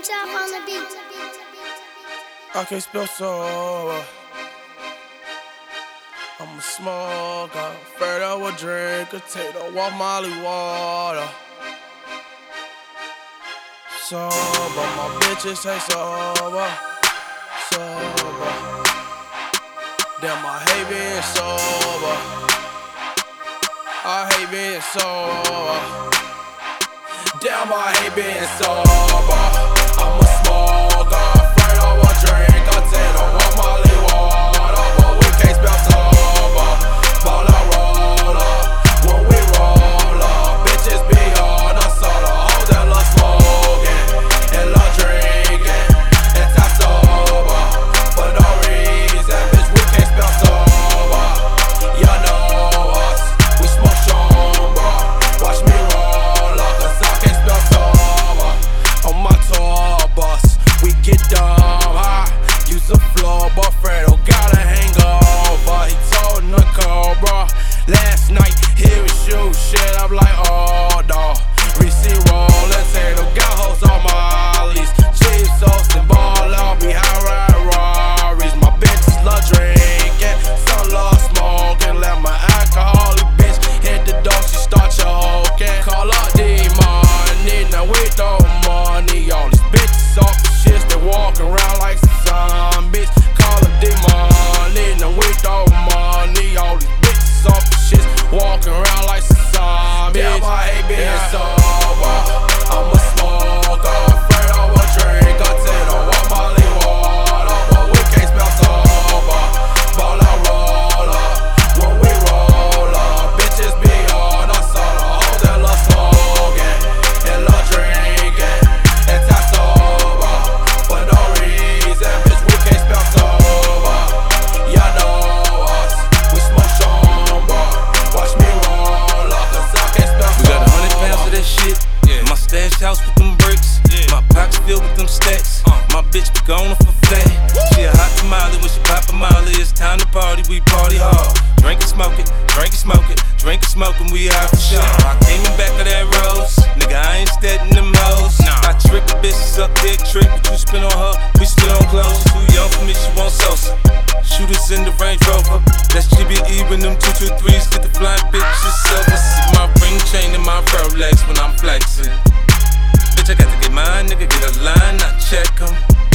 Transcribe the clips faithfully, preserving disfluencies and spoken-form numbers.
Chop on the beat. I can't spell sober. I'm a smoker, afraid I would drink a tater, walk Molly water. Sober, my bitches say sober, sober. Damn, I hate being sober. I hate being sober. Damn, I hate being sober. I'm a smoker, afraid I would drink a tater, walk Molly water. But we can't spell sober, ball I roll up. When we roll up, bitches be on us all the hoes that love smoking and love drinking and top sober. For no reason, bitch, we can't spell sober. Y'all know us, we smoke somber. Watch me roll up, cause I can't spell sober. On my tour bus, we get dumb high. Use the floor, but Fredo got a hangover. He told Nicole, last night he was shoot shit. I'm like, oh, dawg. Receipt rollin', tater, got hoes on my lease. Cheap sauce and ball out behind ride Rarries. My bitches love drinking, some love smoking. Let my alcoholic bitch hit the door, she start choking. Call up the money, now we throw money. All these bitches off the shits, they walk around like some zombies. Call up the money, now we throw money. All these bitches off the shits, walking around like some zombies. Damn, I hate being sober. I'm a smoker, afraid I would drink a tater, walk Molly water. But we can't spell sober, ball I roll up. When we roll up, bitches be on us all the hoes that love smoking and love drinking and top sober. For no reason, bitch, we can't spell sober. Y'all know us, we smoke somber. Watch me roll up, cause I can't spell sober. We got a hundred pounds of that shit. Yeah. My stash house with them bricks. Yeah. My pockets filled with them stacks. Uh. My bitch be gone for fat. She a hot tamale when she pop a molly. It's time to party, we party hard. Drink and smoke it, drink and smoke it, drink and smoke and we out for sure. I came in back of that rose. Nigga, I ain't steadin' them hoes. Nah. I trick the bitches up, big trick. What you spin on her, we spin on clothes. She too young for me, she want Sosa. Shoot us in the Range Rover. That's G B E when them two two threes get the flying bitches silver. See my ring chain and my Rolex when I'm flexing. Bitch, I got to get mine, nigga, get a line, I check 'em.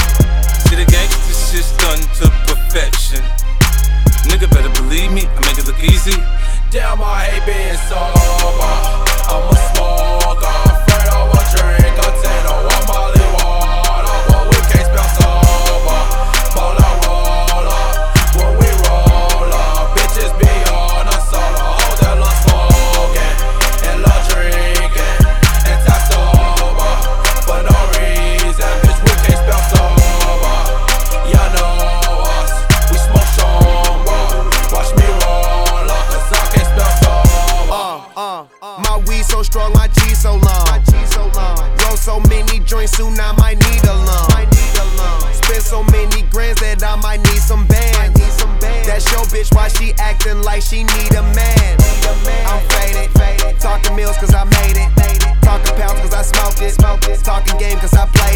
See the gangsta shit's done to perfection. Nigga better believe me, I make it look easy. Damn, I hate being sober. I'm a smoker, afraid I would drink a tater, walk Molly water. But we can't spell sober, ball I roll up. When we roll up, bitches be on us all the hoes that love smoking and love drinking and top sober. For no reason, bitch, we can't spell sober. Y'all know us, we smoke somber. Watch me roll up, cause I can't spell sober. Uh, uh, my weed so strong, my G so long. My G so long. Roll so many joints, soon I might need a lung. Might need a lung. Spend so many grands that I might need some bands. Need some bands. That's your bitch, why she acting like she need a man? Need a man. I'm faded, faded. Talking mills cause I made it. Made it. Talking pounds cause I smoked it. Smoked it. Talking game cause I played